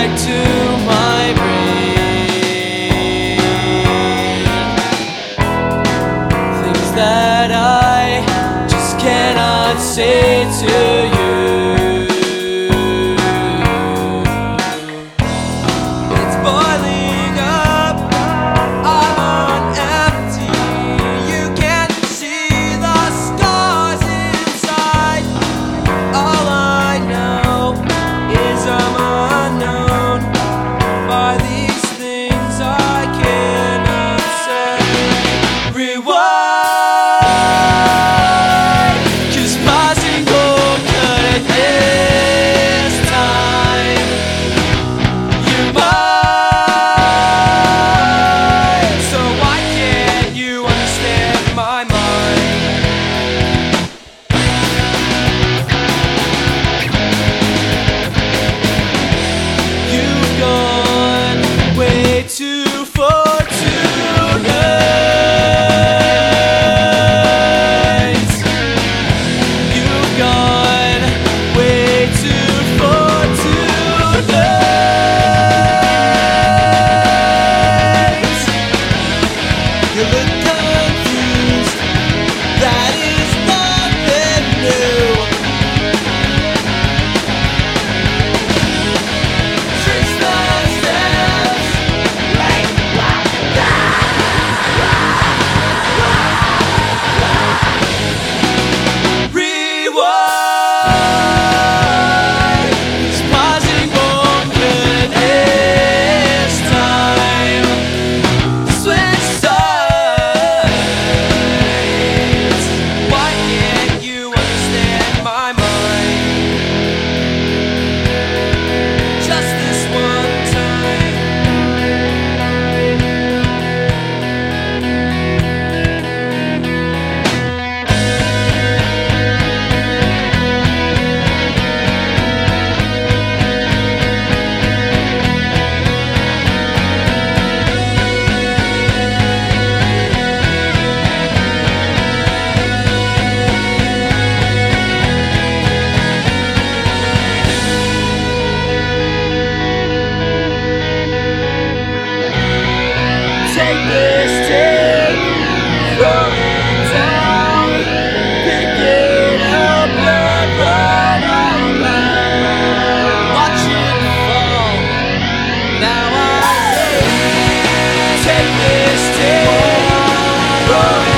right to my brain. Things that I just cannot say to you. It's boiling up, I'm on empty. You can't see the stars inside. All I know is I'm unknown by these things I cannot say. Rewind, 'cause passing home couldn't this time. You might, so why can't you understand my mind? You've gone way too far tonight. You've gone way too far tonight. You look confused, that is nothing new. Trace the steps, rewind, 'cause passing won't good this time. Switch sides. Why can't you understand my mind? Just this one time. Take this tape, throw it down, pick it up and run around. Watch it fall, now I say, take this tape, throw it